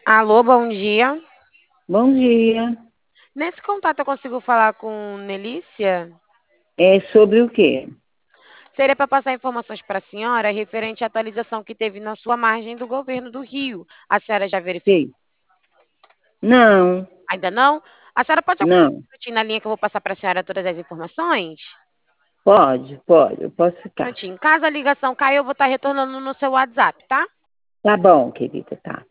Alô, bom dia. Bom dia. Nesse contato eu consigo falar com Nelícia? É sobre o quê? Seria para passar informações para a senhora referente à atualização que teve na sua margem do governo do Rio. A senhora já verificou? Sei. Não, Ainda não? A senhora pode aguardar um não. minutinho na linha que eu vou passar para a senhora todas as informações? Pode, eu posso Um ficar. minutinho. Caso a ligação caia, eu vou estar retornando no seu WhatsApp, tá? Tá bom, querida, tá.